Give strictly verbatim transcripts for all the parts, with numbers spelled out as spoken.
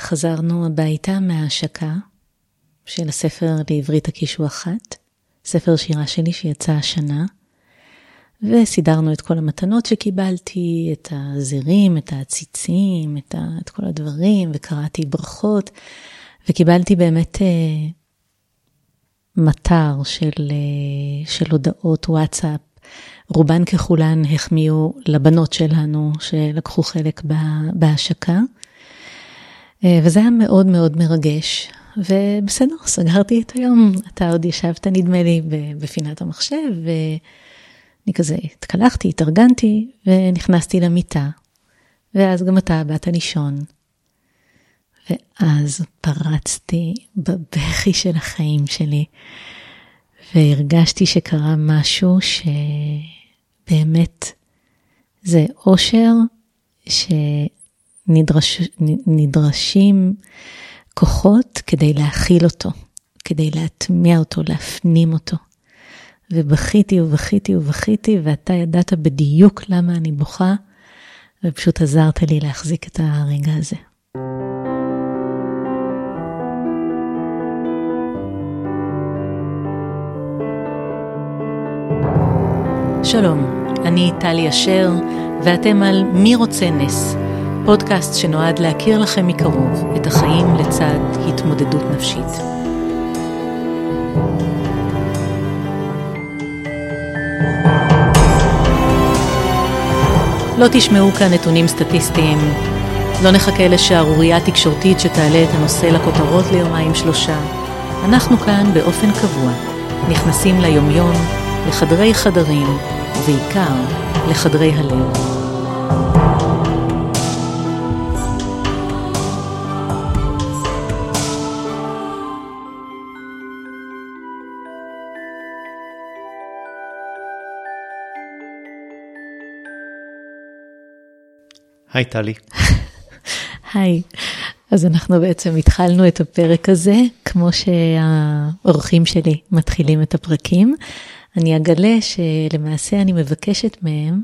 חזרנו הביתה מההשקה של הספר לעברית הקישוח-אחת, ספר שירה שלי שיצא השנה, וסידרנו את כל המתנות שקיבלתי, את הזרים, את העציצים, את, ה, את כל הדברים, וקראתי ברכות, וקיבלתי באמת אה, מטר של, אה, של הודעות וואטסאפ, רובן ככולן החמיאו לבנות שלנו שלקחו חלק בהשקה, וזה היה מאוד מאוד מרגש, ובסדר, סגרתי את היום, אתה עוד ישבת נדמה לי בפינת המחשב, ואני כזה התקלחתי, התארגנתי, ונכנסתי למיטה, ואז גם אתה באת לישון, ואז פרצתי בבכי של החיים שלי, והרגשתי שקרה משהו שבאמת זה אושר שנדרשים כוחות כדי להכיל אותו, כדי להטמיע אותו, להפנים אותו. ובכיתי ובכיתי ובכיתי, ואתה ידעת בדיוק למה אני בוכה, ופשוט עזרת לי להחזיק את הרגע הזה. שלום, אני טלי אשר, ואתם על מי רוצה נס, פודקאסט שנועד להכיר לכם מקרוב את החיים לצד התמודדות נפשית. לא תשמעו כאן נתונים סטטיסטיים, לא נחכה לשערורייה תקשורתית שתעלה את הנושא לכותרות ליומיים שלושה. אנחנו כאן באופן קבוע, נכנסים ליומיום, לחדרי חדרים, ובעיקר לחדרי הלב. היי טלי. היי. אז אנחנו בעצם התחלנו את הפרק הזה, כמו שהאורחים שלי מתחילים את הפרקים. אני אגלה שלמעשה אני מבקשת מהם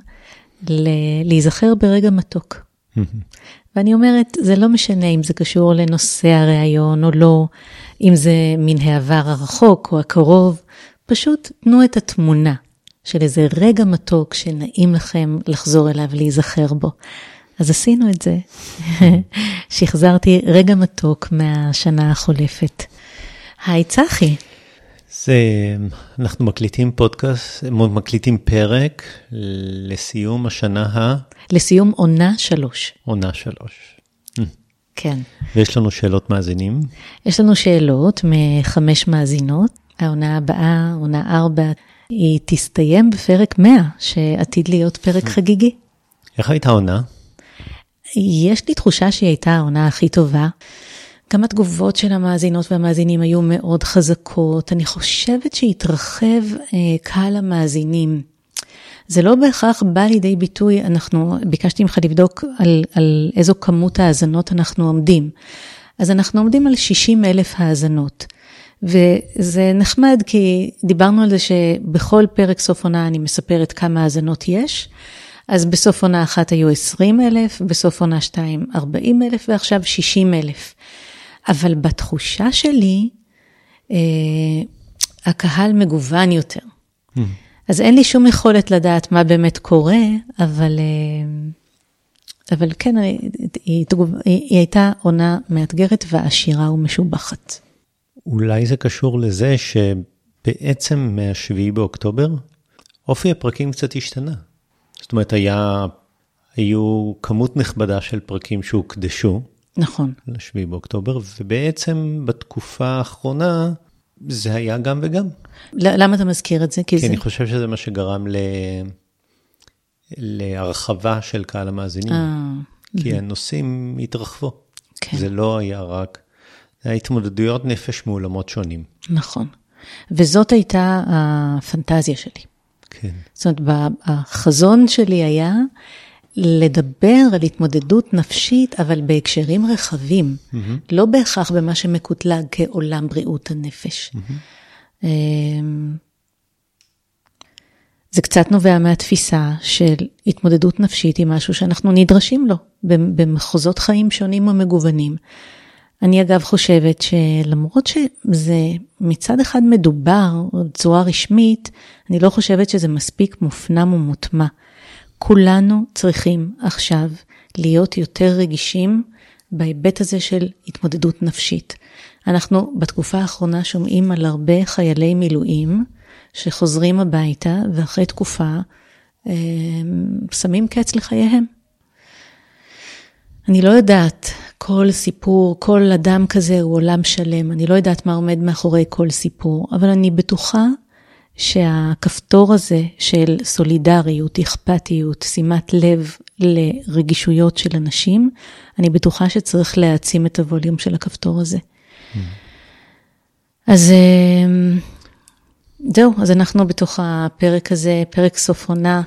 להיזכר ברגע מתוק. ואני אומרת, זה לא משנה אם זה קשור לנושא הרעיון או לא, אם זה מן העבר הרחוק או הקרוב, פשוט תנו את התמונה של איזה רגע מתוק שנעים לכם לחזור אליו, להיזכר בו. אז עשינו את זה. שחזרתי רגע מתוק מהשנה החולפת. היי צחי. זה, אנחנו מקליטים פודקאסט, מקליטים פרק לסיום השנה ה... לסיום עונה שלוש. עונה שלוש. כן. ויש לנו שאלות מאזינים? יש לנו שאלות מחמש מאזינות. העונה הבאה, עונה ארבע, היא תסתיים בפרק מאה, שעתיד להיות פרק חגיגי. איך הייתה עונה? יש לי תחושה שהיא הייתה העונה הכי טובה. גם התגובות של המאזינות והמאזינים היו מאוד חזקות. אני חושבת שהתרחב אה, קהל המאזינים. זה לא בהכרח בא לידי ביטוי, אנחנו ביקשתי ממך לבדוק על, על איזו כמות האזנות אנחנו עומדים. אז אנחנו עומדים על שישים אלף האזנות. וזה נחמד כי דיברנו על זה שבכל פרק סוף עונה אני מספרת כמה האזנות יש. אז בסוף עונה אחת היו עשרים אלף, בסוף עונה שתיים ארבעים אלף, ועכשיו שישים אלף. אבל בתחושה שלי, אה, הקהל מגוון יותר. Mm. אז אין לי שום יכולת לדעת מה באמת קורה, אבל, אה, אבל כן, היא, היא, היא הייתה עונה מאתגרת ועשירה ומשובחת. אולי זה קשור לזה שבעצם מהשביעי באוקטובר, אופי הפרקים קצת השתנה. זאת אומרת, היה, היו כמות נכבדה של פרקים שהוקדשו. נכון. לשביעי באוקטובר, ובעצם בתקופה האחרונה, זה היה גם וגם. למה אתה מזכיר את זה? כי זה... אני חושב שזה מה שגרם ל... להרחבה של קהל המאזינים. אה, כי הנושאים התרחבו. כן. זה לא היה רק... זה היה התמודדויות נפש מעולמות שונים. נכון. וזאת הייתה הפנטזיה שלי. כן. זאת אומרת, החזון שלי היה לדבר על התמודדות נפשית, אבל בהקשרים רחבים, mm-hmm. לא בהכרח במה שמקוטלג כעולם בריאות הנפש. Mm-hmm. זה קצת נובע מהתפיסה של התמודדות נפשית היא משהו שאנחנו נדרשים לו, במחוזות חיים שונים ומגוונים. אני אגב חושבת שלמרות שזה מצד אחד מדובר בצורה רשמית, אני לא חושבת שזה מספיק מופנם ומוטמע. כולנו צריכים עכשיו להיות יותר רגישים בהיבט הזה של התמודדות נפשית. אנחנו בתקופה האחרונה שומעים על הרבה חיילי מילואים שחוזרים הביתה ואחרי תקופה אה, שמים קץ לחייהם. אני לא יודעת, כל סיפור, כל אדם כזה הוא עולם שלם, אני לא יודעת מה עומד מאחורי כל סיפור, אבל אני בטוחה שהכפתור הזה של סולידריות, אכפתיות, שימת לב לרגישויות של אנשים, אני בטוחה שצריך להעצים את הווליום של הכפתור הזה. Mm. אז זהו, אז אנחנו בתוך הפרק הזה, פרק סוף עונה,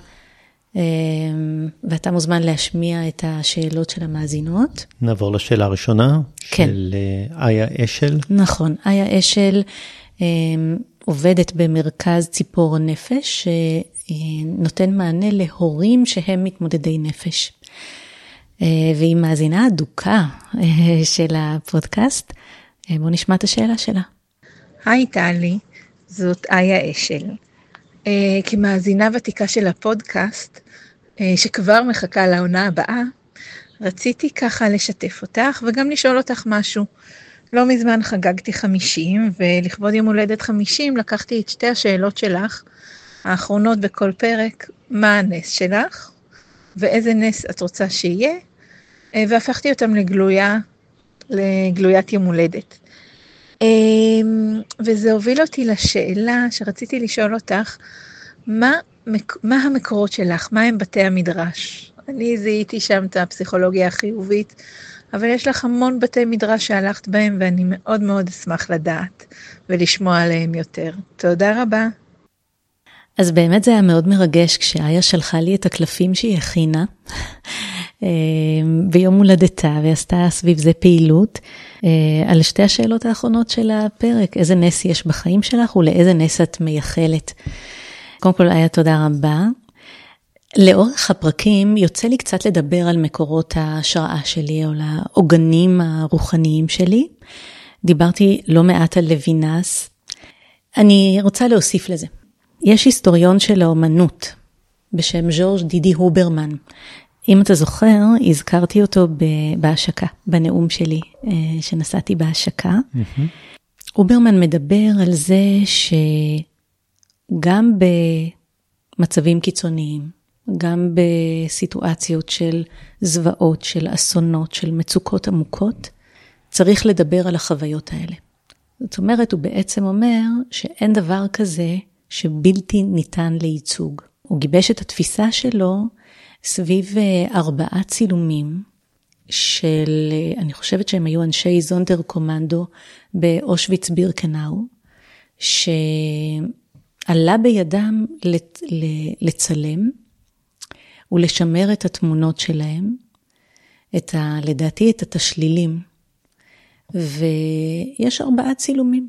ואתה מוזמן להשמיע את השאלות של המאזינות. נעבור לשאלה הראשונה, כן. של איה אשל. נכון, איה אשל עובדת במרכז ציפור הנפש, שנותן מענה להורים שהם מתמודדי נפש. והיא מאזינה אדוקה של הפודקאסט. בוא נשמע את השאלה שלה. היי טלי, זאת איה אשל. כמאזינה ותיקה של הפודקאסט, שכבר מחכה לעונה הבאה, רציתי ככה לשתף אותך וגם לשאול אותך משהו. לא מזמן חגגתי חמישים, ולכבוד יום הולדת חמישים לקחתי את שתי השאלות שלך, האחרונות בכל פרק, מה הנס שלך, ואיזה נס את רוצה שיהיה, והפכתי אותם לגלויה, לגלויית יום הולדת. וזה הוביל אותי לשאלה שרציתי לשאול אותך, מה, מה המקורות שלך? מה הם בתי המדרש? אני זיהיתי שם את הפסיכולוגיה החיובית, אבל יש לך המון בתי מדרש שהלכת בהם, ואני מאוד מאוד אשמח לדעת ולשמוע עליהם יותר. תודה רבה. אז באמת זה היה מאוד מרגש כשאיה שלחה לי את הקלפים שהיא הכינה ביום הולדתה, ועשתה סביב זה פעילות על שתי השאלות האחרונות של הפרק, איזה נס יש בחיים שלך ולאיזה נס את מייחלת. קודם כל, איה, תודה רבה. לאורך הפרקים יוצא לי קצת לדבר על מקורות ההשראה שלי, או לעוגנים הרוחניים שלי. דיברתי לא מעט על לוינס. אני רוצה להוסיף לזה. יש היסטוריון של האומנות, בשם ז'ורג' דידי הוברמן. אם אתה זוכר, הזכרתי אותו בהשקה, בנאום שלי, שנסעתי בהשקה. Mm-hmm. הוברמן מדבר על זה שגם במצבים קיצוניים, גם בסיטואציות של זוועות, של אסונות, של מצוקות עמוקות, צריך לדבר על החוויות האלה. זאת אומרת, הוא בעצם אומר שאין דבר כזה שבלתי ניתן לייצוג. הוא גיבש את התפיסה שלו סביב ארבעה צילומים של, אני חושבת שהם היו אנשי זונדר קומנדו באושוויץ בירקנאו, שעלה בידם לצלם ולשמר את התמונות שלהם, את ה, לדעתי את התשלילים, ויש ארבעה צילומים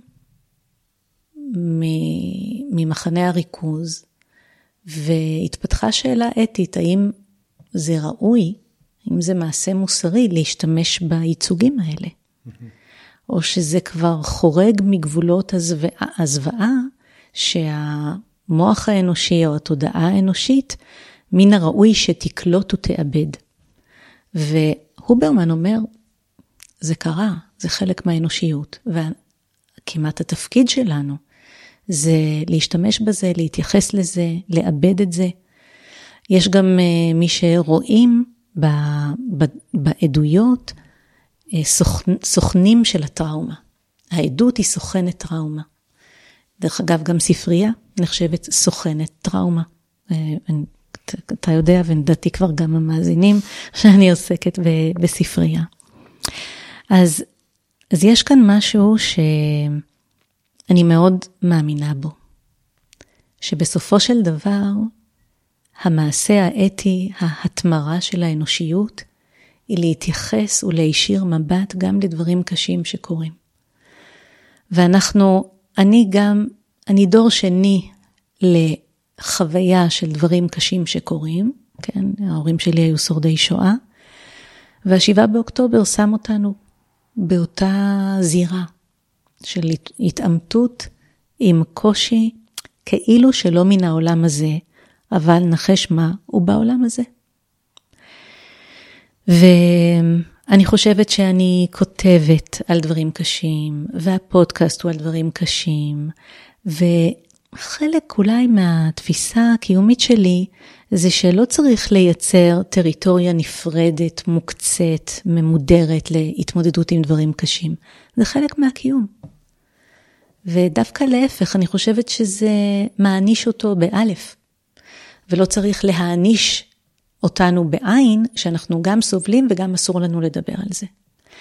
ממחנה הריכוז, והתפתחה שאלה אתית, האם זה ראוי, האם זה מעשה מוסרי להשתמש בייצוגים האלה, או שזה כבר חורג מגבולות הזוועה, הזוועה שהמוח האנושי או התודעה האנושית, מן הראוי שתקלוט ותאבד. והוברמן אומר, זה קרה, זה חלק מהאנושיות, וכמעט התפקיד שלנו, זה להשתמש בזה, להתייחס לזה, לאבד את זה. יש גם uh, מי שרואים ב, ב, בעדויות uh, סוכנ, סוכנים של הטראומה. העדות היא סוכנת טראומה. דרך אגב, גם ספרייה נחשבת סוכנת טראומה. Uh, אתה יודע, ונדעתי כבר גם המאזינים, שאני עוסקת ב, בספרייה. אז, אז יש כאן משהו ש... אני מאוד מאמינה בו, שבסופו של דבר, המעשה האתי, ההתמרה של האנושיות, היא להתייחס ולהישיר מבט גם לדברים קשים שקורים. ואנחנו, אני גם, אני דור שני לחוויה של דברים קשים שקורים, כן? ההורים שלי היו שורדי שואה, והשבעה באוקטובר שם אותנו באותה זירה של התאמתות עם קושי, כאילו שלא מן העולם הזה, אבל נחש מה, הוא בעולם הזה. ואני חושבת שאני כותבת על דברים קשים, והפודקאסט הוא על דברים קשים, וחלק אולי מהתפיסה הקיומית שלי, זה שלא צריך לייצר טריטוריה נפרדת, מוקצת, ממודרת להתמודדות עם דברים קשים. זה חלק מהקיום. ודווקא להפך, אני חושבת שזה מעניש אותו באלף. ולא צריך להעניש אותנו בעין, שאנחנו גם סובלים וגם אסור לנו לדבר על זה.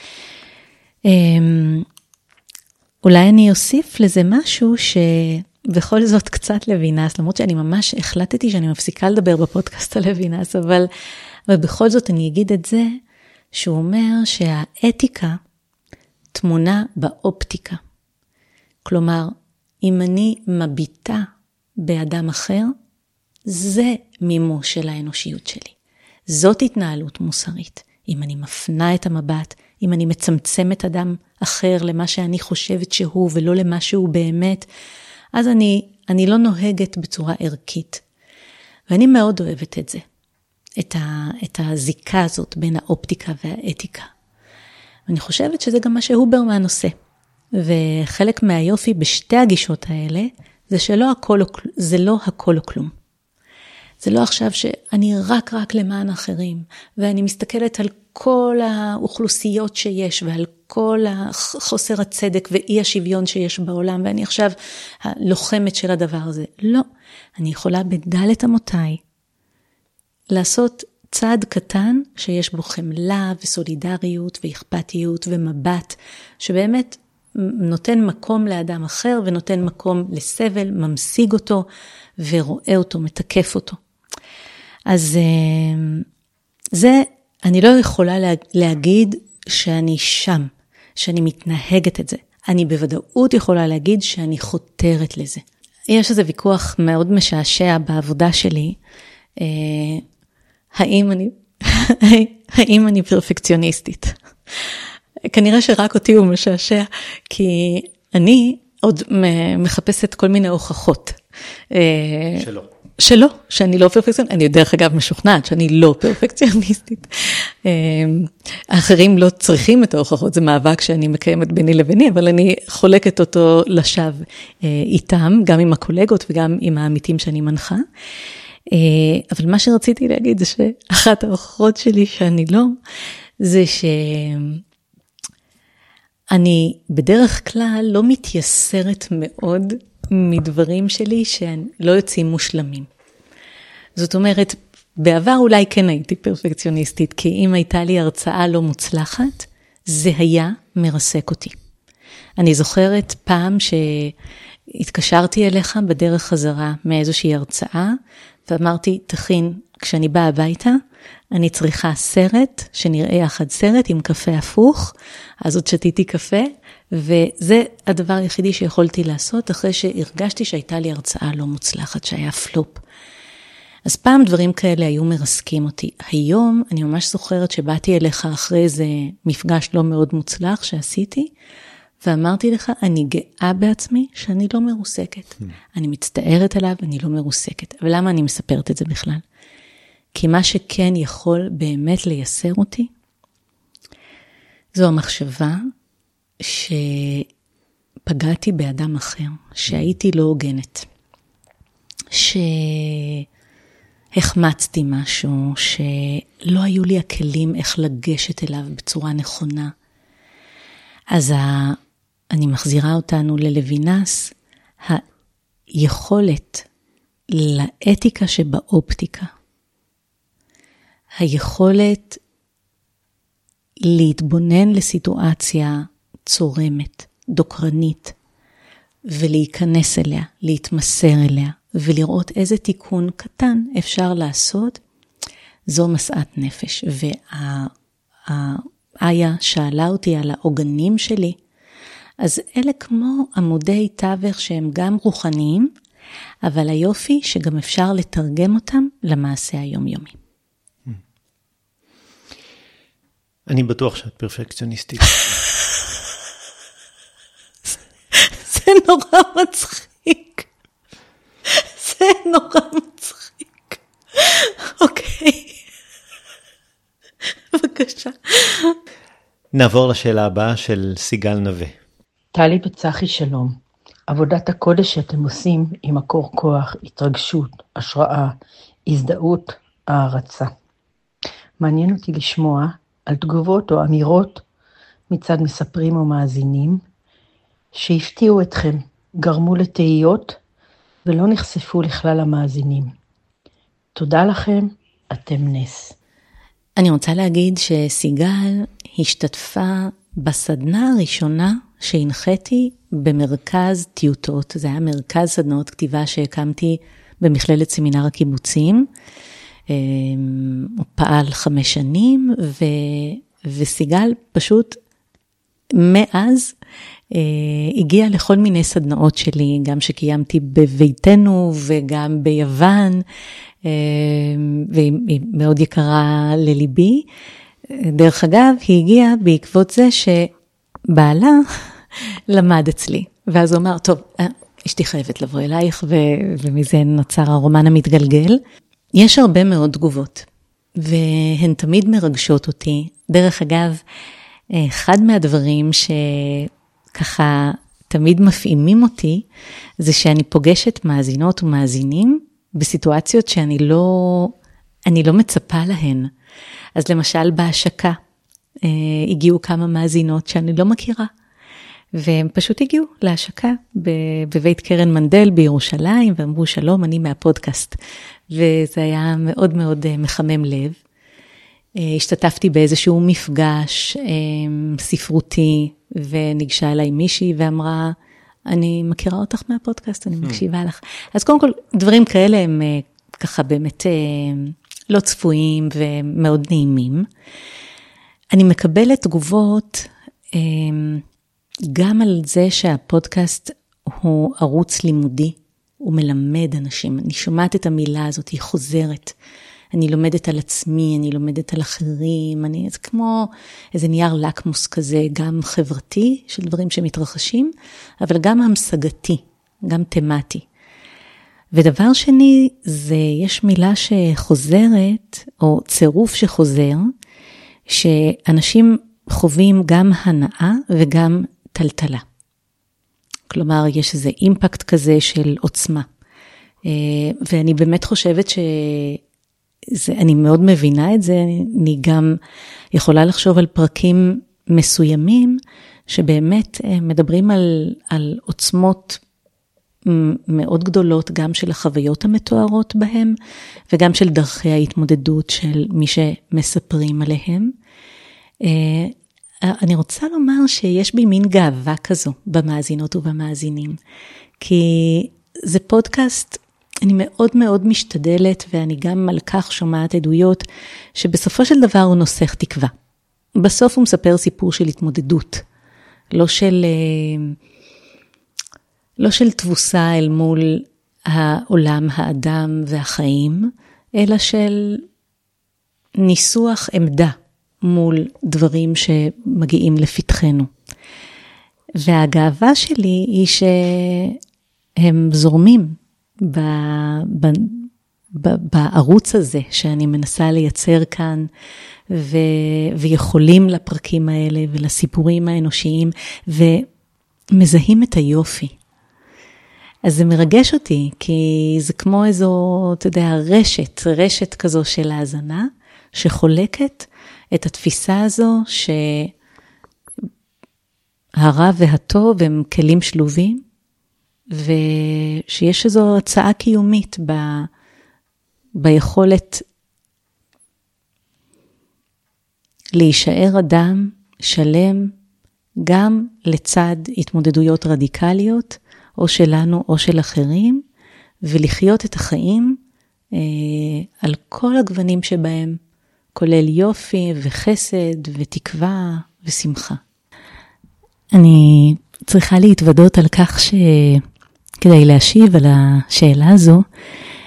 אולי אני אוסיף לזה משהו שבכל זאת קצת לוינס, למרות שאני ממש החלטתי שאני מפסיקה לדבר בפודקאסט על לוינס, אבל, אבל בכל זאת אני אגיד את זה, שהוא אומר שהאתיקה תמונה באופטיקה. כלומר, אם אני מביטה באדם אחר, זה מימוש של האנושיות שלי. זאת התנהלות מוסרית. אם אני מפנה את המבט, אם אני מצמצמת אדם אחר למה שאני חושבת שהוא ולא למה שהוא באמת, אז אני, אני לא נוהגת בצורה ערכית. ואני מאוד אוהבת את זה, את, ה, את הזיקה הזאת בין האופטיקה והאתיקה. ואני חושבת שזה גם מה שהוברמן עושה. וחלק מהיופי בשתי הגישות האלה, זה שלא הכל, זה לא הכל או כלום. זה לא עכשיו שאני רק רק למען אחרים, ואני מסתכלת על כל האוכלוסיות שיש, ועל כל חוסר הצדק ואי השוויון שיש בעולם, ואני עכשיו הלוחמת של הדבר הזה. לא, אני יכולה בדלת אמותיי, לעשות צעד קטן שיש בו חמלה וסולידריות ואכפתיות ומבט, שבאמת נותן מקום לאדם אחר, ונותן מקום לסבל, ממשיג אותו, ורואה אותו, מתקף אותו. אז זה, אני לא יכולה להגיד שאני שם, שאני מתנהגת את זה. אני בוודאות יכולה להגיד שאני חותרת לזה. יש איזה ויכוח מאוד משעשע בעבודה שלי, האם אני, האם אני פרפקציוניסטית. כנראה שרק אותי הוא משעשע, כי אני עוד מחפשת כל מיני הוכחות. שלא. שלא, שאני לא פרפקציוניסטית. אני דרך אגב משוכנעת שאני לא פרפקציוניסטית. האחרים לא צריכים את ההוכחות, זה מאבק שאני מקיימת ביני לביני, אבל אני חולקת אותו לשווא איתם, גם עם הקולגות וגם עם העמיתים שאני מנחה. אבל מה שרציתי להגיד זה שאחת ההוכחות שלי שאני לא, זה שאני בדרך כלל לא מתייסרת מאוד מדברים שלי שלא יוצאים מושלמים. זאת אומרת, בעבר אולי כן הייתי פרפקציוניסטית, כי אם הייתה לי הרצאה לא מוצלחת, זה היה מרסק אותי. אני זוכרת פעם שהתקשרתי אליך בדרך חזרה מאיזושהי הרצאה, ואמרתי, תכין, כשאני באה הביתה, אני צריכה סרט, שנראה יחד סרט עם קפה הפוך, אז עוד שתיתי קפה, וזה הדבר היחידי שיכולתי לעשות, אחרי שהרגשתי שהייתה לי הרצאה לא מוצלחת, שהיה פלופ. אז פעם דברים כאלה היו מרסקים אותי. היום אני ממש זוכרת שבאתי אליך אחרי איזה מפגש לא מאוד מוצלח שעשיתי, ואמרתי לך, אני גאה בעצמי שאני לא מרוסקת. Mm. אני מצטערת עליו, אני לא מרוסקת. אבל למה אני מספרת את זה בכלל? כי מה שכן יכול באמת לייסר אותי, זו המחשבה שפגעתי באדם אחר, שהייתי לא הוגנת, שהחמצתי משהו, שלא היו לי הכלים איך לגשת אליו בצורה נכונה. אז ה... אני מחזירה אותנו ללוינס, היכולת לאתיקה שבאופטיקה, היכולת להתבונן לסיטואציה צורמת, דוקרנית, ולהיכנס אליה, להתמסר אליה, ולראות איזה תיקון קטן אפשר לעשות, זו מסעת נפש. והאיה שאלה אותי על העוגנים שלי, אז אלה כמו עמודי תווך שהם גם רוחניים, אבל היופי שגם אפשר לתרגם אותם למעשה היומיומי. אני בטוח שאת פרפקציוניסטית. זה נורא מצחיק. זה נורא מצחיק. אוקיי. בבקשה. נעבור לשאלה הבאה של סיגל נווה. טלי וצחי שלום. עבודת הקודש שאתם עושים היא מקור כוח, התרגשות, השראה, הזדהות, הערצה. מעניין אותי לשמוע על תגובות או אמירות מצד מספרים או מאזינים שהפתיעו אתכם, גרמו לתהיות ולא נחשפו לכלל המאזינים. תודה לכם, אתם נס. אני רוצה להגיד שסיגל השתתפה בסדנה הראשונה שהנחיתי במרכז טיוטות. זה היה מרכז סדנאות כתיבה שהקמתי במכללת סמינר הקיבוצים. הוא פעל חמש שנים, ו... וסיגל פשוט מאז הגיעה לכל מיני סדנאות שלי, גם שקיימתי בביתנו וגם ביוון, והיא מאוד יקרה לליבי. דרך אגב, היא הגיעה בעקבות זה שבעלה למד אצלי, ואז הוא אמר, טוב, אשתי חייבת לבוא אלייך, ו- ומזה נוצר הרומן המתגלגל. יש הרבה מאוד תגובות, והן תמיד מרגשות אותי. דרך אגב, אחד מהדברים שככה תמיד מפעימים אותי, זה שאני פוגשת מאזינות ומאזינים, בסיטואציות שאני לא, אני לא מצפה להן. אז למשל בהשקה, הגיעו כמה מאזינות שאני לא מכירה, והם פשוט הגיעו להשקה בבית קרן מנדל בירושלים, ואמרו שלום, אני מהפודקאסט, וזה היה מאוד מאוד מחמם לב. השתתפתי באיזשהו מפגש ספרותי, וניגשה אליי מישהי ואמרה, אני מכירה אותך מהפודקאסט, אני מקשיבה לך. אז קודם כל, דברים כאלה הם ככה באמת לא צפויים ומאוד נעימים. אני מקבלת תגובות גם על זה שהפודקאסט הוא ערוץ לימודי, הוא מלמד אנשים. אני שומעת את המילה הזאת, היא חוזרת. אני לומדת על עצמי, אני לומדת על אחרים, אני, זה כמו איזה נייר לקמוס כזה, גם חברתי של דברים שמתרחשים, אבל גם המשגתי, גם תמטי. ודבר שני, זה יש מילה שחוזרת, או צירוף שחוזר, שאנשים חווים גם הנאה וגם טלטלה. כלומר, יש איזה אימפקט כזה של עוצמה. ואני באמת חושבת ש... זה, אני מאוד מבינה את זה, אני גם יכולה לחשוב על פרקים מסוימים, שבאמת מדברים על, על עוצמות מאוד גדולות, גם של החוויות המתוארות בהם, וגם של דרכי ההתמודדות של מי שמספרים עליהם. אני רוצה לומר שיש בי מין גאווה כזו, במאזינות ובמאזינים, כי זה פודקאסט, אני מאוד מאוד משתדלת, ואני גם על כך שומעת עדויות, שבסופו של דבר הוא נוסח תקווה. בסוף הוא מספר סיפור של התמודדות, לא של, לא של תבוסה אל מול העולם, האדם והחיים, אלא של ניסוח עמדה מול דברים שמגיעים לפתחנו. והגאווה שלי היא שהם זורמים, ב, ב, ב, בערוץ הזה שאני מנסה לייצר כאן, ו, ויכולים לפרקים האלה ולסיפורים האנושיים, ומזהים את היופי. אז זה מרגש אותי, כי זה כמו איזו, אתה יודע, רשת, רשת כזו של האזנה, שחולקת את התפיסה הזו, שהרע והטוב הם כלים שלובים, ושיש איזו הצעה קיומית ב... ביכולת להישאר אדם שלם, גם לצד התמודדויות רדיקליות, או שלנו או של אחרים, ולחיות את החיים אה, על כל הגוונים שבהם, כולל יופי וחסד ותקווה ושמחה. אני צריכה להתוודות על כך ש... כדי להשיב על השאלה הזו,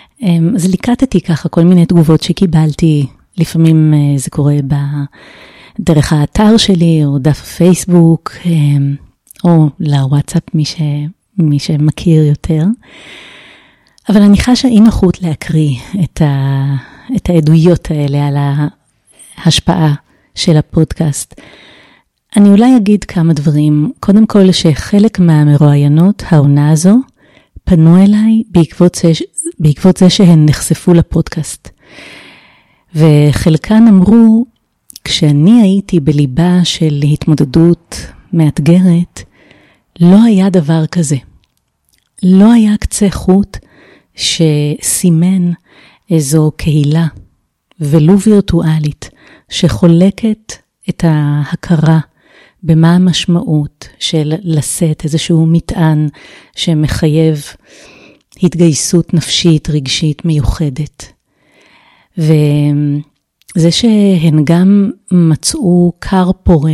אז ליקטתי ככה כל מיני תגובות שקיבלתי, לפעמים זה קורה דרך האתר שלי, או דף הפייסבוק, או לוואטסאפ, מי, ש... מי שמכיר יותר. אבל אני חשה אי נוחות להקריא את, ה... את העדויות האלה על ההשפעה של הפודקאסט. אני אולי אגיד כמה דברים. קודם כל, שחלק מהמרואיינות, העונה הזו, פנו אליי בעקבות זה, בעקבות זה שהן נחשפו לפודקאסט. וחלקן אמרו, כשאני הייתי בליבה של התמודדות מאתגרת, לא היה דבר כזה. לא היה קצה חוט שסימן איזו קהילה, ולו וירטואלית, שחולקת את ההכרה במה המשמעות של לשאת איזשהו מטען שמחייב התגייסות נפשית, רגשית, מיוחדת. וזה שהן גם מצאו קר פורה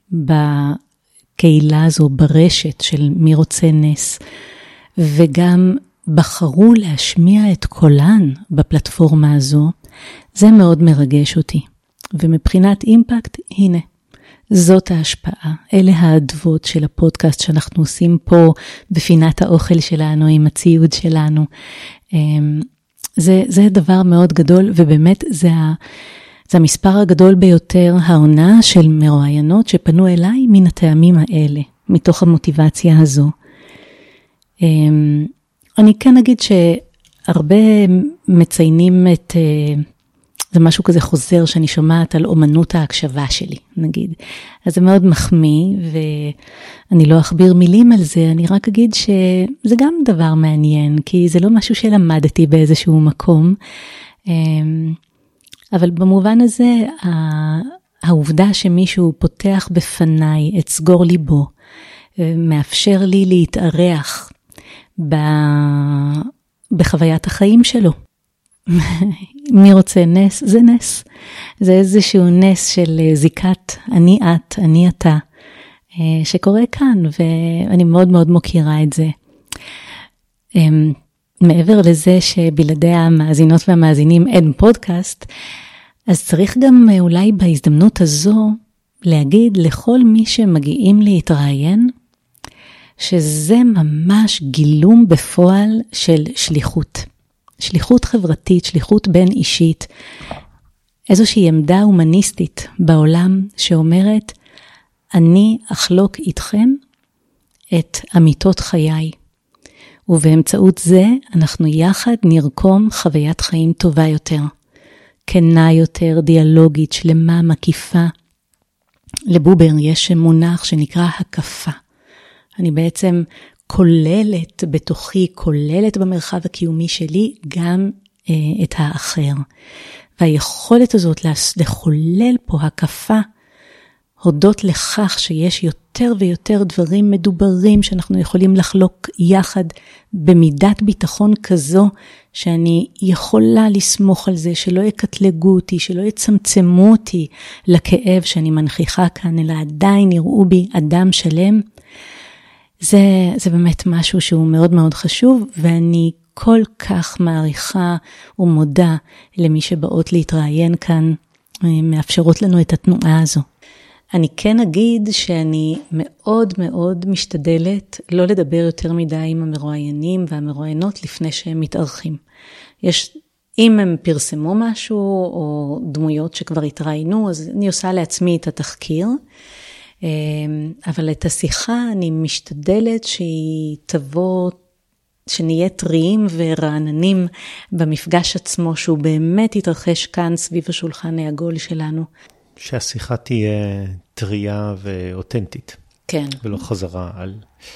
בקהילה הזו, ברשת של מי רוצה נס, וגם בחרו להשמיע את קולן בפלטפורמה הזו, זה מאוד מרגש אותי. ומבחינת אימפקט, הנה, זאת ההשפעה. אלה האדוות של הפודקאסט שאנחנו עושים פה בפינת האוכל שלנו, עם הציוד שלנו. זה, זה דבר מאוד גדול, ובאמת זה, ה, זה המספר הגדול ביותר, העונה של מרואיינות שפנו אליי מן הטעמים האלה, מתוך המוטיבציה הזו. אני כן אגיד שהרבה מציינים את, זה משהו כזה חוזר שאני שומעת על אומנות ההקשבה שלי, נגיד. אז זה מאוד מחמיא, ואני לא אכביר מילים על זה, אני רק אגיד שזה גם דבר מעניין, כי זה לא משהו שלמדתי באיזשהו מקום, אבל במובן הזה, העובדה שמישהו פותח בפניי את סגור ליבו, מאפשר לי להתארח בחוויית החיים שלו. מי רוצה נס? זה נס. זה איזשהו נס של זיקת אני את, אני אתה, שקורה כאן, ואני מאוד מאוד מוכירה את זה. מעבר לזה שבלעדי המאזינות והמאזינים אין פודקאסט, אז צריך גם אולי בהזדמנות הזו להגיד לכל מי שמגיעים להתראיין, שזה ממש גילום בפועל של שליחות. שליחות חברתית, שליחות בין אישית, איזושהי עמדה הומניסטית בעולם שאומרת, אני אחלוק איתכם את אמיתות חיי, ובאמצעות זה אנחנו יחד נרקום חוויית חיים טובה יותר, כנה יותר, דיאלוגית, שלמה, מקיפה. לבובר יש מונח שנקרא הקפה. אני בעצם כוללת בתוכי, כוללת במרחב הקיומי שלי גם אה, את האחר. והיכולת הזאת לחולל פה הקפה, הודות לכך שיש יותר ויותר דברים מדוברים שאנחנו יכולים לחלוק יחד במידת ביטחון כזו, שאני יכולה לסמוך על זה, שלא יקטלגו אותי, שלא יצמצמו אותי לכאב שאני מנכיחה כאן, אלא עדיין יראו בי אדם שלם. זה, זה באמת משהו שהוא מאוד מאוד חשוב, ואני כל כך מעריכה ומודה למי שבאות להתראיין כאן, מאפשרות לנו את התנועה הזו. אני כן אגיד שאני מאוד מאוד משתדלת לא לדבר יותר מדי עם המרואיינים והמרואיינות לפני שהם מתארחים. יש, אם הם פרסמו משהו או דמויות שכבר התראיינו, אז אני עושה לעצמי את התחקיר, אבל את השיחה אני משתדלת שהיא תבוא, שנהיה טריים ורעננים במפגש עצמו, שהוא באמת יתרחש כאן סביב השולחן העגול שלנו. שהשיחה תהיה טריה ואותנטית. כן. ולא חזרה על...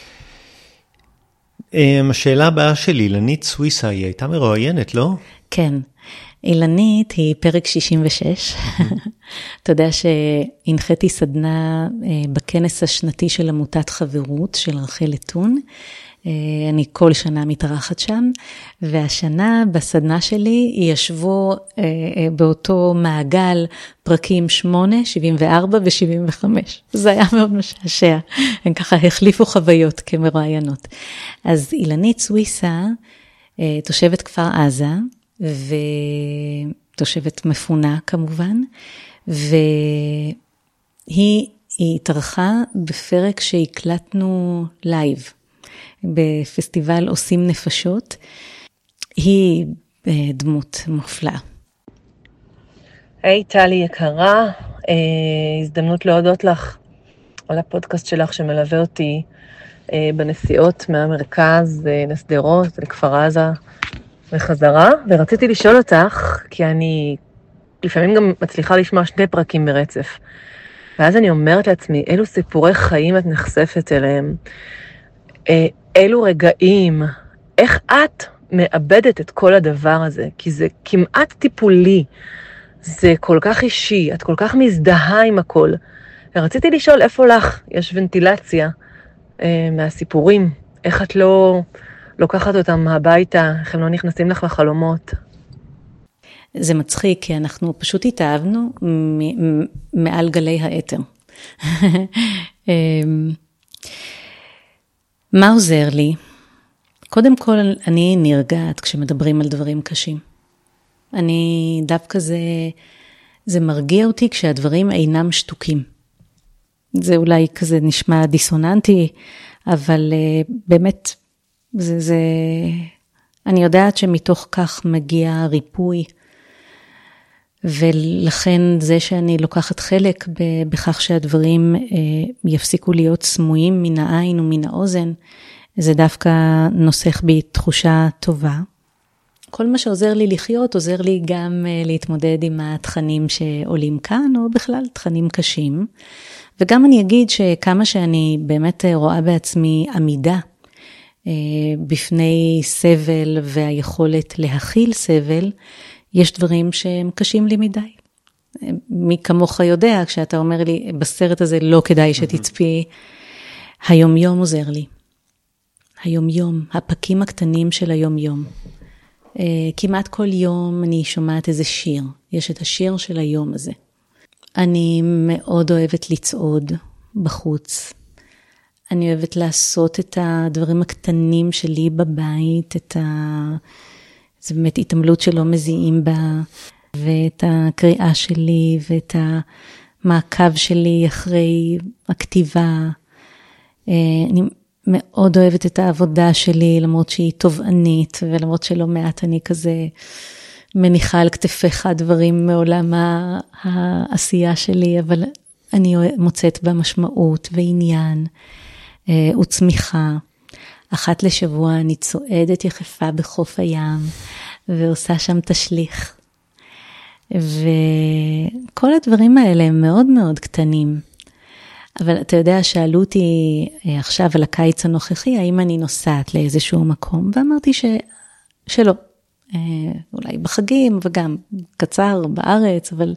השאלה הבאה שלי, אילנית סוויסה, היא הייתה מרואיינת, לא? כן. אילנית היא פרק שישים ושש. אתה יודע שהנחיתי סדנה בכנס השנתי של עמותת חברות של רחל לטון. אני כל שנה מתארחת שם, והשנה בסדנה שלי ישבו באותו מעגל פרקים שמונה, שבעים וארבע ו-שבעים וחמש. זה היה מאוד משעשע. הם ככה החליפו חוויות כמרואיינות. אז אילנית סוויסה, תושבת כפר עזה, ותושבת מפונה כמובן, היא, היא התארחה בפרק שהקלטנו לייב, בפסטיבל עושים נפשות. היא דמות מופלאה. היי טלי יקרה, אה, הזדמנות להודות לך על הפודקאסט שלך שמלווה אותי אה, בנסיעות מהמרכז אה, לסדרות, לכפר עזה וחזרה, ורציתי לשאול אותך, כי אני לפעמים גם מצליחה לשמוע שני פרקים ברצף, ואז אני אומרת לעצמי, אילו סיפורי חיים את נחשפת אליהם, אה, אילו רגעים, איך את מאבדת את כל הדבר הזה, כי זה כמעט טיפולי, זה כל כך אישי, את כל כך מזדהה עם הכל. ורציתי לשאול איפה לך יש ונטילציה אה, מהסיפורים, איך את לא לוקחת אותם הביתה, איך הם לא נכנסים לך לחלומות. זה מצחיק, כי אנחנו פשוט התאהבנו מ- מעל גלי האתר. מה עוזר לי? קודם כל, אני נרגעת כשמדברים על דברים קשים. אני דווקא זה, זה מרגיע אותי כשהדברים אינם שתוקים. זה אולי כזה נשמע דיסוננטי, אבל uh, באמת, זה, זה, אני יודעת שמתוך כך מגיע ריפוי, ולכן זה שאני לוקחת חלק בכך שהדברים uh, יפסיקו להיות סמויים מן העין ומן האוזן, זה דווקא נוסח בי תחושה טובה. כל מה שעוזר לי לחיות, עוזר לי גם להתמודד עם התכנים שעולים כאן, או בכלל תכנים קשים. וגם אני אגיד שכמה שאני באמת רואה בעצמי עמידה בפני סבל והיכולת להכיל סבל, יש דברים שהם קשים לי מדי. מי כמוך יודע, כשאתה אומר לי, בסרט הזה לא כדאי שתצפי, היום יום עוזר לי. היום יום, הפקים הקטנים של היום יום. Uh, כמעט כל יום אני שומעת איזה שיר, יש את השיר של היום הזה. אני מאוד אוהבת לצעוד בחוץ, אני אוהבת לעשות את הדברים הקטנים שלי בבית, את ה... זה באמת התעמלות שלא מזיעים בה, ואת הקריאה שלי, ואת המעקב שלי אחרי הכתיבה. Uh, אני מאוד אוהבת את העבודה שלי, למרות שהיא תובענית, ולמרות שלא מעט אני כזה מניחה על כתפיך דברים מעולם העשייה שלי, אבל אני מוצאת בה משמעות ועניין וצמיחה. אחת לשבוע אני צועדת יחפה בחוף הים, ועושה שם תשליך. וכל הדברים האלה הם מאוד מאוד קטנים. אבל אתה יודע, שאלו אותי עכשיו על הקיץ הנוכחי, האם אני נוסעת לאיזשהו מקום, ואמרתי ש... שלא. אולי בחגים וגם קצר בארץ, אבל...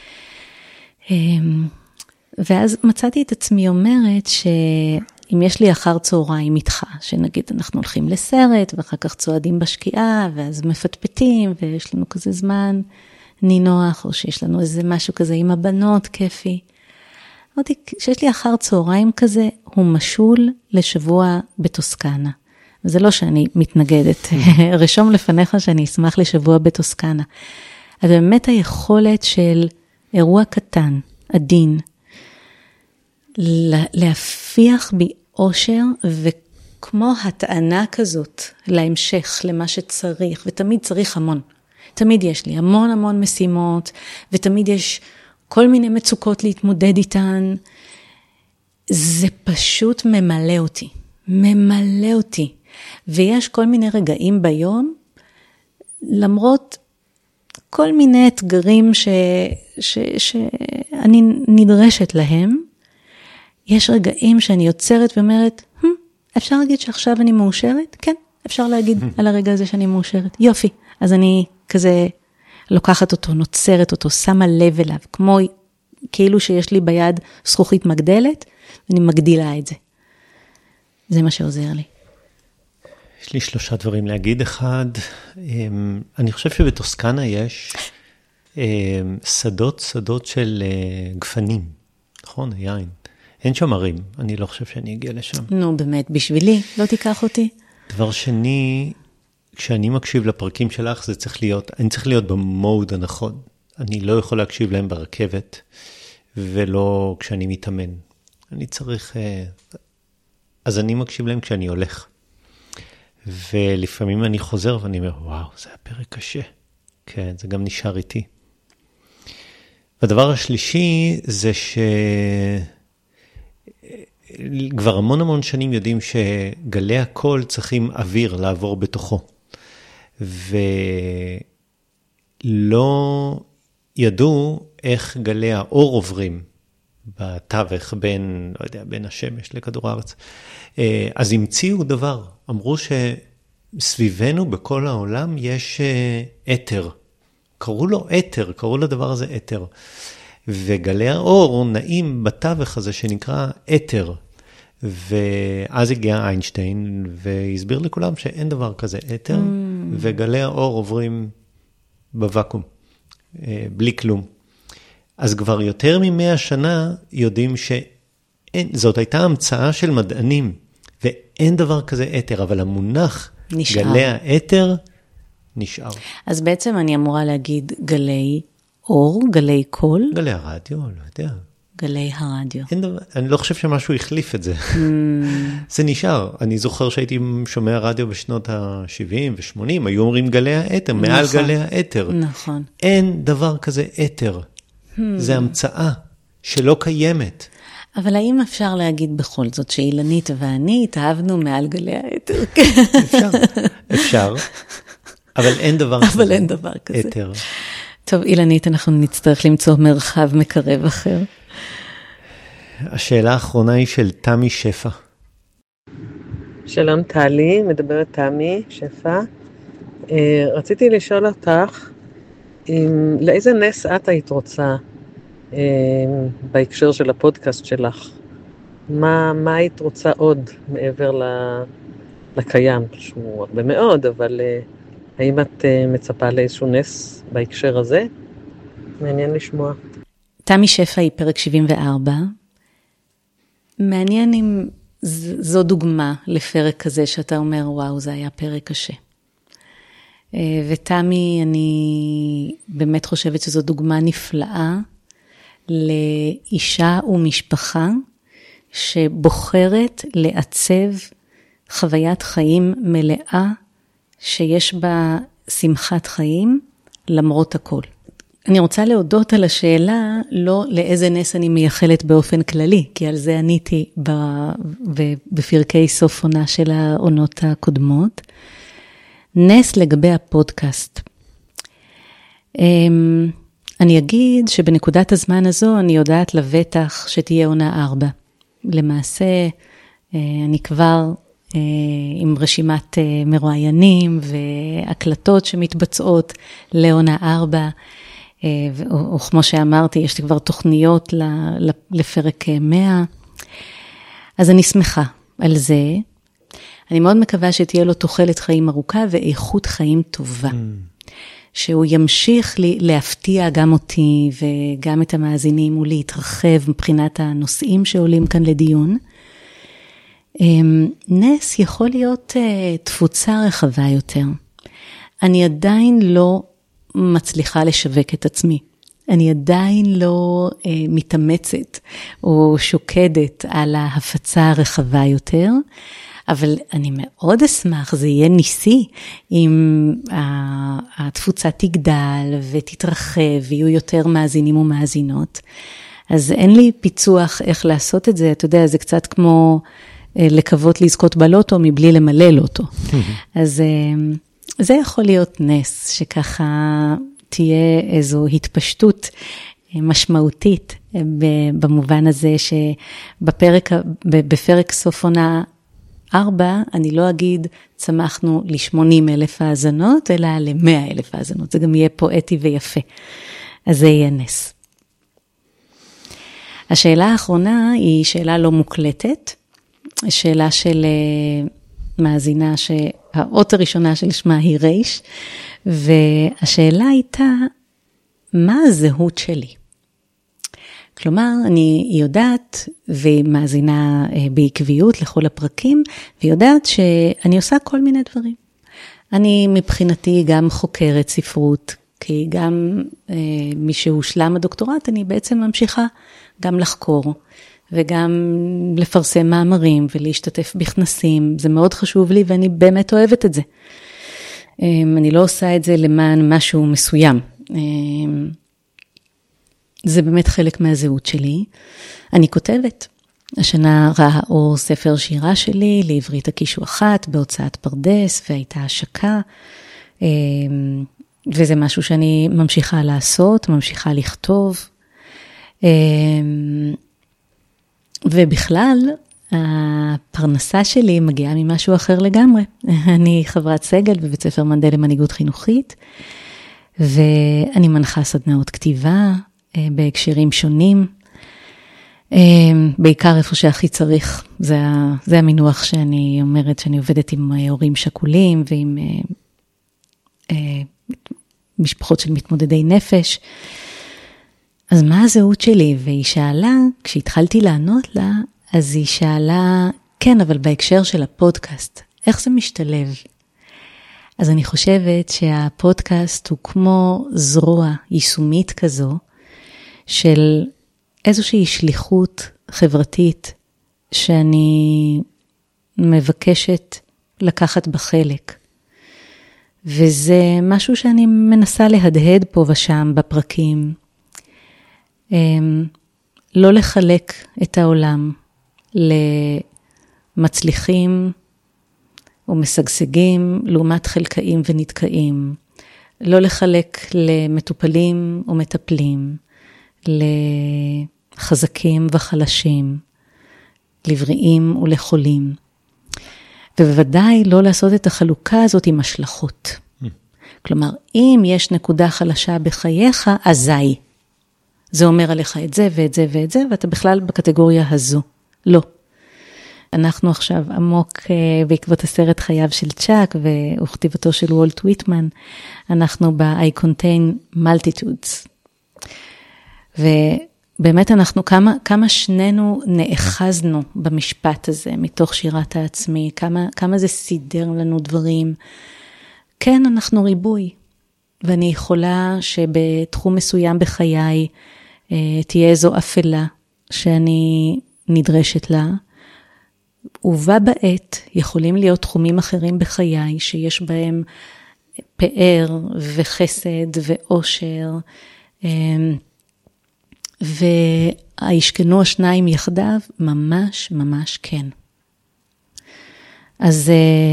ואז מצאתי את עצמי אומרת שאם יש לי אחר צהריים איתך, שנגיד אנחנו הולכים לסרט, ואחר כך צועדים בשקיעה, ואז מפטפטים, ויש לנו כזה זמן נינוח, או שיש לנו איזה משהו כזה עם הבנות, כיפי. אמרתי, שיש לי אחר צהריים כזה, הוא משול לשבוע בטוסקנה. זה לא שאני מתנגדת, רשום לפניך שאני אשמח לשבוע בטוסקנה. אז באמת היכולת של אירוע קטן, עדין, להפיח בי אושר, וכמו הטענה כזאת להמשך, למה שצריך, ותמיד צריך המון. תמיד יש לי המון המון משימות, ותמיד יש כל מיני מצוקות להתמודד איתן. זה פשוט ממלא אותי, ממלא אותי. ויש כל מיני רגעים ביום, למרות כל מיני אתגרים ש, ש, שאני נדרשת להם, יש רגעים שאני יוצרת ואומרת, hmm, אפשר להגיד שעכשיו אני מאושרת? כן, אפשר להגיד על הרגע הזה שאני מאושרת. יופי, אז אני כזה לוקחת אותו, נוצרת אותו, שמה לב אליו, כמו כאילו שיש לי ביד זכוכית מגדלת, ואני מגדילה את זה. זה מה שעוזר לי. יש לי שלושה דברים להגיד. אחד, אני חושב שבטוסקנה יש שדות, שדות של גפנים, נכון? יין. אין שם ערים, אני לא חושב שאני אגיע לשם. נו, באמת, בשבילי, לא תיקח אותי. דבר שני, כשאני מקשיב לפרקים שלך, זה צריך להיות, אני צריך להיות במוד הנכון. אני לא יכול להקשיב להם ברכבת, ולא כשאני מתאמן. אני צריך, אז אני מקשיב להם כשאני הולך. ולפעמים אני חוזר ואני אומר, וואו, זה היה פרק קשה. כן, זה גם נשאר איתי. והדבר השלישי זה שכבר המון המון שנים יודעים שגלי הקול צריכים אוויר לעבור בתוכו. ולא ידעו איך גלי האור עוברים בתווך בין, לא יודע, בין השמש לכדור הארץ. אז המציאו דבר, אמרו שסביבנו בכל העולם יש אתר. קראו לו אתר, קראו לדבר הזה אתר. וגלי האור נעים בתווך הזה שנקרא אתר. ואז הגיע איינשטיין והסביר לכולם שאין דבר כזה אתר, mm. וגלי האור עוברים בוואקום, בלי כלום. אז כבר יותר ממאה שנה יודעים שאין, זאת הייתה המצאה של מדענים, ואין דבר כזה אתר, אבל המונח נשאר. גלי האתר נשאר. אז בעצם אני אמורה להגיד גלי אור, גלי קול? גלי הרדיו, לא יודע. גלי הרדיו. אין דבר, אני לא חושב שמשהו החליף את זה. Mm. זה נשאר. אני זוכר שהייתי שומע רדיו בשנות ה-שבעים ו-שמונים, היו אומרים גלי האתר, נכון. מעל גלי האתר. נכון. אין דבר כזה אתר. Hmm. זה המצאה שלא קיימת. אבל האם אפשר להגיד בכל זאת שאילנית ואני התאהבנו מעל גלי האתר? אפשר, אפשר. אבל אין דבר כזה. אבל אין דבר כזה. אתר. טוב, אילנית, אנחנו נצטרך למצוא מרחב מקרב אחר. השאלה האחרונה היא של תמי שפע. שלום טלי, מדברת תמי שפע. רציתי לשאול אותך, עם, לאיזה נס את היית רוצה אה, בהקשר של הפודקאסט שלך? מה, מה היית רוצה עוד מעבר ל, לקיים? שהוא הרבה מאוד, אבל אה, האם את אה, מצפה לאיזשהו נס בהקשר הזה? מעניין לשמוע. תמי שפע היא פרק שבעים וארבע. מעניין אם זו דוגמה לפרק כזה שאתה אומר, וואו, זה היה פרק קשה. ותמי, אני באמת חושבת שזו דוגמה נפלאה לאישה ומשפחה שבוחרת לעצב חוויית חיים מלאה שיש בה שמחת חיים למרות הכל. אני רוצה להודות על השאלה, לא לאיזה נס אני מייחלת באופן כללי, כי על זה עניתי בפרקי סוף עונה של העונות הקודמות. נס לגבי הפודקאסט. אני אגיד שבנקודת הזמן הזו אני יודעת לבטח שתהיה עונה ארבע. למעשה אני כבר עם רשימת מרואיינים והקלטות שמתבצעות לעונה ארבע, או, או כמו שאמרתי, יש לי כבר תוכניות לפרק מאה, אז אני שמחה על זה. אני מאוד מקווה שתהיה לו תוחלת חיים ארוכה ואיכות חיים טובה. Mm. שהוא ימשיך לי, להפתיע גם אותי וגם את המאזינים ולהתרחב מבחינת הנושאים שעולים כאן לדיון. נס יכול להיות תפוצה רחבה יותר. אני עדיין לא מצליחה לשווק את עצמי. אני עדיין לא אה, מתאמצת או שוקדת על ההפצה הרחבה יותר, אבל אני מאוד אשמח, זה יהיה ניסי, אם התפוצה תגדל ותתרחב, ויהיו יותר מאזינים ומאזינות. אז אין לי פיצוח איך לעשות את זה, אתה יודע, זה קצת כמו אה, לקוות לזכות בלוטו מבלי למלא לוטו. אז אה, זה יכול להיות נס, שככה תהיה איזו התפשטות משמעותית, במובן הזה שבפרק, בפרק סוף עונה ארבע, אני לא אגיד צמחנו ל-שמונים אלף האזנות, אלא ל-מאה אלף האזנות. זה גם יהיה פואטי ויפה. אז זה יהיה נס. השאלה האחרונה היא שאלה לא מוקלטת, שאלה של מאזינה שהאות הראשונה של שמה היא רייש, והשאלה הייתה, מה הזהות שלי? כלומר, אני יודעת ומאזינה בעקביות לכל הפרקים, ויודעת שאני עושה כל מיני דברים. אני מבחינתי גם חוקרת ספרות, כי גם אה, מי שהושלם הדוקטורט, אני בעצם ממשיכה גם לחקור, וגם לפרסם מאמרים ולהשתתף בכנסים. זה מאוד חשוב לי ואני באמת אוהבת את זה. אני לא עושה את זה למען משהו מסוים. זה באמת חלק מהזהות שלי. אני כותבת. השנה ראה אור ספר שירה שלי לעברית הקישו אחת בהוצאת פרדס, והייתה השקה. וזה משהו שאני ממשיכה לעשות, ממשיכה לכתוב. ובכלל, הפרנסה שלי מגיעה ממשהו אחר לגמרי. אני חברת סגל בבית ספר מנדל למנהיגות חינוכית, ואני מנחה סדנאות כתיבה בהקשרים שונים, בעיקר איפה שהכי צריך. זה, זה המינוח שאני אומרת, שאני עובדת עם הורים שכולים ועם משפחות של מתמודדי נפש. אז מה הזהות שלי? והיא שאלה, כשהתחלתי לענות לה, אז היא שאלה, כן, אבל בהקשר של הפודקאסט, איך זה משתלב? אז אני חושבת שהפודקאסט הוא כמו זרוע יישומית כזו, של איזושהי שליחות חברתית, שאני מבקשת לקחת בחלק. וזה משהו שאני מנסה להדהד פה ושם בפרקים, לא לחלק את העולם למצליחים ומשגשגים לעומת חלקאים ונתקעים. לא לחלק למטופלים ומטפלים, לחזקים וחלשים, לבריאים ולחולים. ובוודאי לא לעשות את החלוקה הזאת עם השלכות. כלומר, אם יש נקודה חלשה בחייך, אזי. זה אומר עליך את זה ואת זה ואת זה, ואתה בכלל בקטגוריה הזו. לא. אנחנו עכשיו עמוק בעקבות הסרט חייו של צ'אק, וכתיבתו של וולט וויטמן, אנחנו ב-I contain multitudes. ובאמת אנחנו, כמה, כמה שנינו נאחזנו במשפט הזה, מתוך שירת העצמי, כמה, כמה זה סידר לנו דברים. כן, אנחנו ריבוי. ואני יכולה שבתחום מסוים בחיי תהיה איזו אפלה שאני נדרשת לה, ובה בעת יכולים להיות תחומים אחרים בחיי שיש בהם פאר וחסד ואושר, והישכנו השניים יחדיו, ממש ממש כן. אז,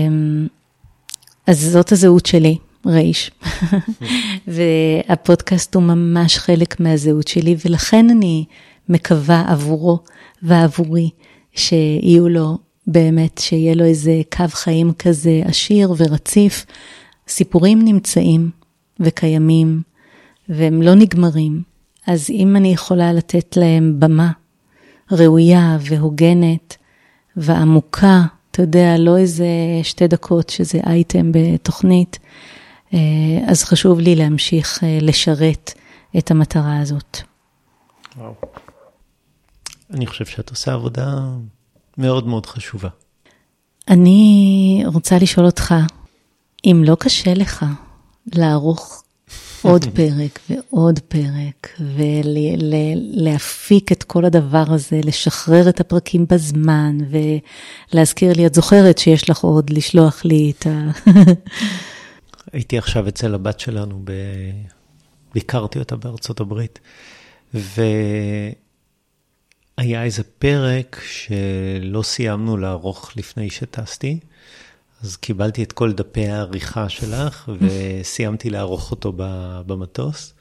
אז זאת הזהות שלי. ראיש. והפודקאסט הוא ממש חלק מהזהות שלי, ולכן אני מקווה עבורו ועבורי, שיהיו לו באמת, שיהיה לו איזה קו חיים כזה עשיר ורציף. סיפורים נמצאים וקיימים, והם לא נגמרים. אז אם אני יכולה לתת להם במה ראויה והוגנת ועמוקה, אתה יודע, לא איזה שתי דקות שזה אייטם בתוכנית, אז חשוב לי להמשיך לשרת את המטרה הזאת. וואו. אני חושב שאת עושה עבודה מאוד מאוד חשובה. אני רוצה לשאול אותך, אם לא קשה לך לערוך עוד פרק ועוד פרק, ולהפיק את כל הדבר הזה, לשחרר את הפרקים בזמן, ולהזכיר לי, את זוכרת שיש לך עוד לשלוח לי את ה... הייתי עכשיו אצל הבת שלנו, ב... ביקרתי אותה בארצות הברית, והיה איזה פרק שלא סיימנו לערוך לפני שטסתי, אז קיבלתי את כל דפי העריכה שלך, וסיימתי לערוך אותו במטוס.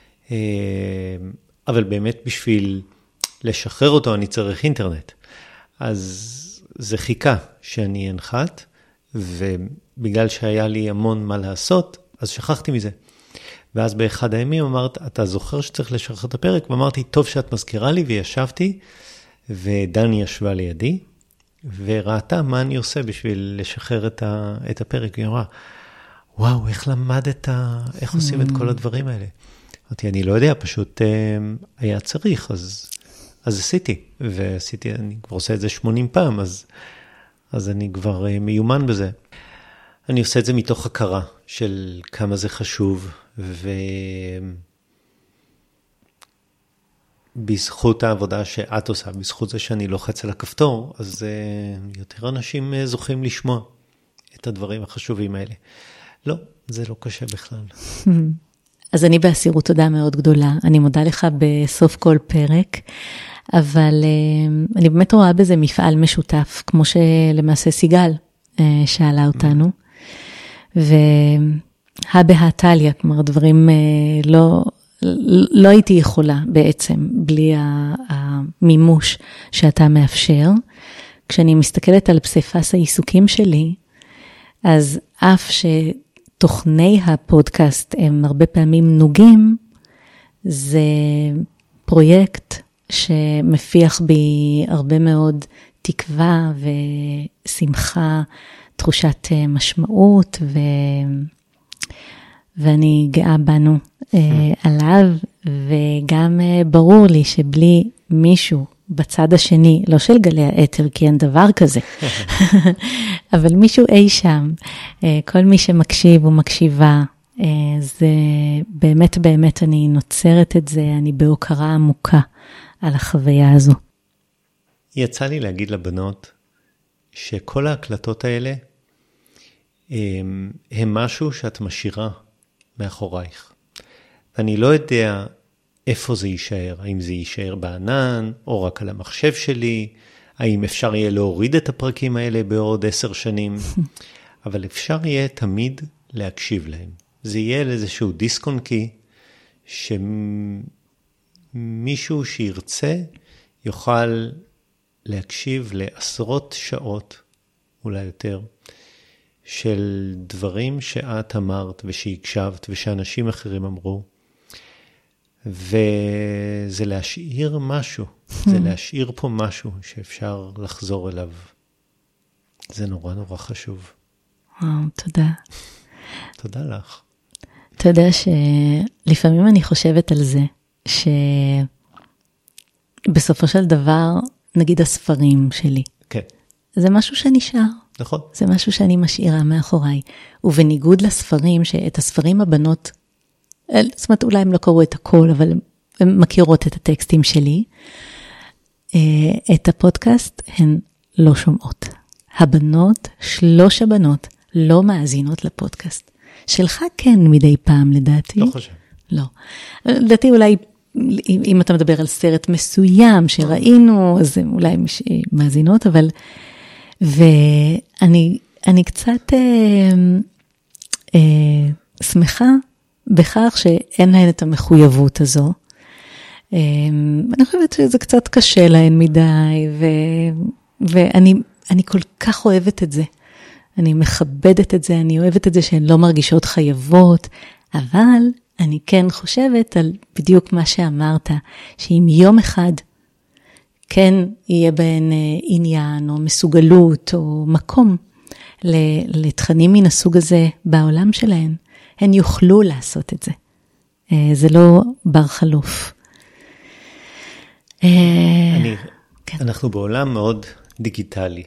אבל באמת בשביל לשחרר אותו אני צריך אינטרנט. אז זה חיכה שאני אנחת, ובגלל שהיה לי המון מה לעשות, אז שכחתי מזה. ואז באחד הימים אמרת, אתה זוכר שצריך לשחרר את הפרק? ואמרתי, טוב שאת מזכירה לי, וישבתי, ודני ישבה לידי, וראתה מה אני עושה בשביל לשחרר את, ה, את הפרק. היא אמרה, וואו, איך למדת, איך עושים את כל הדברים האלה? אמרתי, אני לא יודע, פשוט היה צריך, אז, אז עשיתי. ועשיתי, אני כבר עושה את זה שמונים פעם, אז, אז אני כבר מיומן בזה. אני עושה את זה מתוך הכרה של כמה זה חשוב, ו... בזכות העבודה שאת עושה, בזכות זה שאני לוחץ על הכפתור, אז יותר אנשים זוכים לשמוע את הדברים החשובים האלה. לא, זה לא קשה בכלל. אז אני באסירות תודה מאוד גדולה. אני מודה לך בסוף כל פרק, אבל אני באמת רואה בזה מפעל משותף, כמו שלמעשה סיגל שאלה אותנו. והבה טליה, כלומר דברים לא... לא הייתי יכולה בעצם, בלי המימוש שאתה מאפשר. כשאני מסתכלת על פסיפס העיסוקים שלי, אז אף שתוכני הפודקאסט הם הרבה פעמים נוגים, זה פרויקט שמפיח בי הרבה מאוד תקווה ושמחה, תחושת משמעות, ו... ואני גאה בנו עליו, וגם ברור לי שבלי מישהו בצד השני, לא של גלי האתר, כי אין דבר כזה, אבל מישהו אי שם, כל מי שמקשיב ומקשיבה, זה באמת באמת אני נוצרת את זה, אני בהוקרה עמוקה על החוויה הזו. יצא לי להגיד לבנות, שכל ההקלטות האלה, הם משהו שאת משאירה מאחורייך. אני לא יודע איפה זה יישאר, האם זה יישאר בענן, או רק על המחשב שלי, האם אפשר יהיה להוריד את הפרקים האלה בעוד עשר שנים, אבל אפשר יהיה תמיד להקשיב להם. זה יהיה איזשהו דיסק און קי, שמישהו שירצה יוכל להקשיב לעשרות שעות, אולי יותר, של דברים שאת אמרת ושהקשבת ושאנשים אחרים אמרו, וזה להשאיר משהו, זה להשאיר פה משהו שאפשר לחזור אליו. זה נורא נורא חשוב. וואו, תודה. תודה לך. אתה יודע שלפעמים אני חושבת על זה, שבסופו של דבר, נגיד הספרים שלי, כן. זה משהו שנשאר. נכון. זה משהו שאני משאירה מאחוריי. ובניגוד לספרים, שאת הספרים הבנות, זאת אומרת, אולי הם לא קראו את הכל, אבל הן מכירות את הטקסטים שלי. את הפודקאסט הן לא שומעות. הבנות, שלוש הבנות, לא מאזינות לפודקאסט. שלך כן מדי פעם, לדעתי. לא חושב. לא. לדעתי אולי, אם אתה מדבר על סרט מסוים שראינו, אז אולי מאזינות, אבל... ואני אני קצת אה, אה, שמחה בכך שאין להן את המחויבות הזו. אה, אני חושבת שזה קצת קשה להן מדי, ו, ואני אני כל כך אוהבת את זה. אני מכבדת את זה, אני אוהבת את זה שהן לא מרגישות חייבות, אבל אני כן חושבת על בדיוק מה שאמרת, שאם יום אחד כן יהיה בהן עניין או מסוגלות או מקום לתכנים מן הסוג הזה בעולם שלהן, הן יוכלו לעשות את זה. זה לא בר חלוף. אני, כן. אנחנו בעולם מאוד דיגיטלי,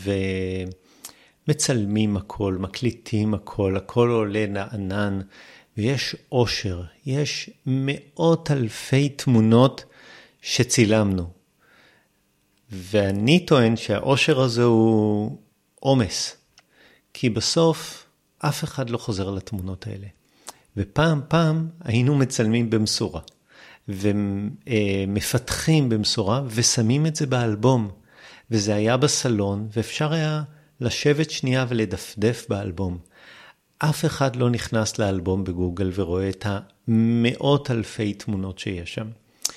ומצלמים הכל, מקליטים הכל, הכל עולה לענן, ויש אושר, יש מאות אלפי תמונות שצילמנו. ואני טוען שהאושר הזה הוא עומס, כי בסוף אף אחד לא חוזר לתמונות האלה. ופעם פעם היינו מצלמים במשורה, ומפתחים במשורה, ושמים את זה באלבום, וזה היה בסלון, ואפשר היה לשבת שנייה ולדפדף באלבום. אף אחד לא נכנס לאלבום בגוגל ורואה את המאות אלפי תמונות שיש שם.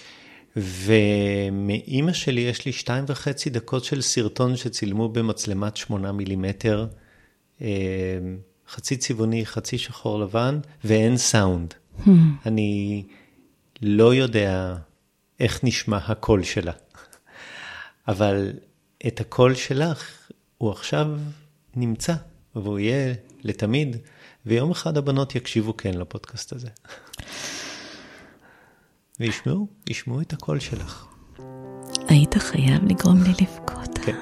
ומאמא שלי יש לי שתיים וחצי דקות של סרטון שצילמו במצלמת שמונה מילימטר, חצי צבעוני, חצי שחור לבן, ואין סאונד. Hmm. אני לא יודע איך נשמע הקול שלה. אבל את הקול שלך הוא עכשיו נמצא, והוא יהיה לתמיד, ויום אחד הבנות יקשיבו כן לפודקאסט הזה. וישמעו, ישמעו את הקול שלך. היית חייב לגרום לי לבכות. כן.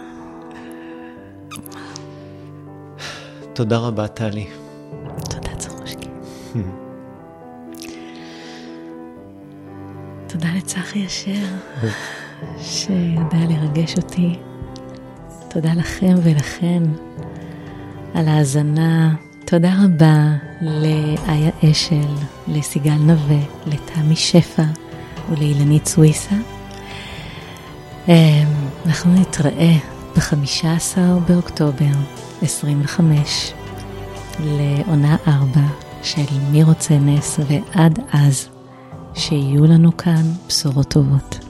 תודה רבה, טלי. תודה, צרושקי. תודה לצחי אשר, שידע לרגש אותי. תודה לכם ולכן על ההאזנה. תודה רבה לאיה אשל, לסיגל נווה, לתמי שפע ולאילנית סוויסה. אנחנו נתראה ב-חמישה עשר באוקטובר עשרים וחמש לעונה ארבע של מי רוצה נס, ועד אז שיהיו לנו כאן בשורות טובות.